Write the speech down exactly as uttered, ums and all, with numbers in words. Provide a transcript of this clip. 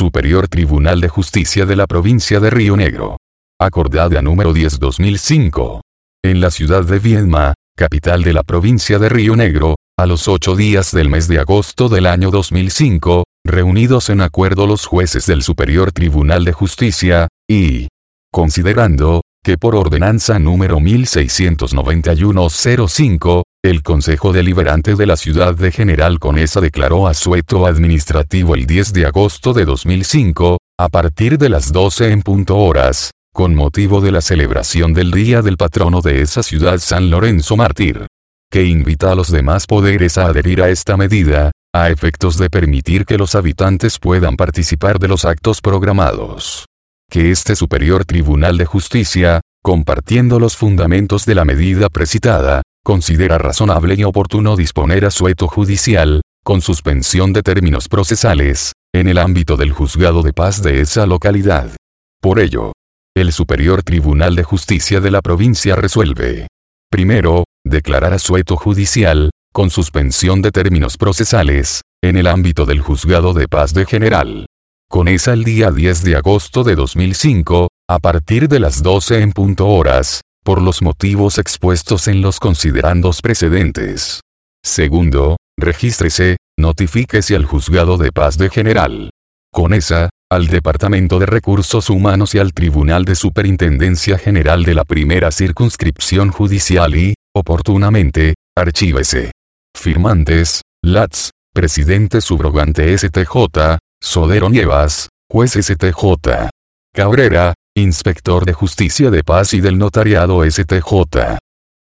Superior Tribunal de Justicia de la Provincia de Río Negro. Acordada número diez barra dos mil cinco. En la ciudad de Viedma, capital de la provincia de Río Negro, a los ocho días del mes de agosto del año dos mil cinco, reunidos en acuerdo los jueces del Superior Tribunal de Justicia, y considerando que por ordenanza número mil seiscientos noventa y uno cero cinco, el Consejo Deliberante de la ciudad de General Conesa declaró asueto administrativo el diez de agosto de dos mil cinco, a partir de las doce en punto horas, con motivo de la celebración del Día del Patrono de esa ciudad, San Lorenzo Mártir, que invita a los demás poderes a adherir a esta medida, a efectos de permitir que los habitantes puedan participar de los actos programados. Que este Superior Tribunal de Justicia, compartiendo los fundamentos de la medida precitada, considera razonable y oportuno disponer asueto judicial, con suspensión de términos procesales, en el ámbito del Juzgado de Paz de esa localidad. Por ello, el Superior Tribunal de Justicia de la provincia resuelve: primero, declarar asueto judicial, con suspensión de términos procesales, en el ámbito del Juzgado de Paz de General Conesa el día diez de agosto de dos mil cinco, a partir de las doce en punto horas, por los motivos expuestos en los considerandos precedentes. Segundo, regístrese, notifíquese al Juzgado de Paz de General Conesa, al Departamento de Recursos Humanos y al Tribunal de Superintendencia General de la Primera Circunscripción Judicial y, oportunamente, archívese. Firmantes: Latz, Presidente Subrogante S T J, Sodero Nievas, Juez S T J. Cabrera, Inspector de Justicia de Paz y del Notariado S T J.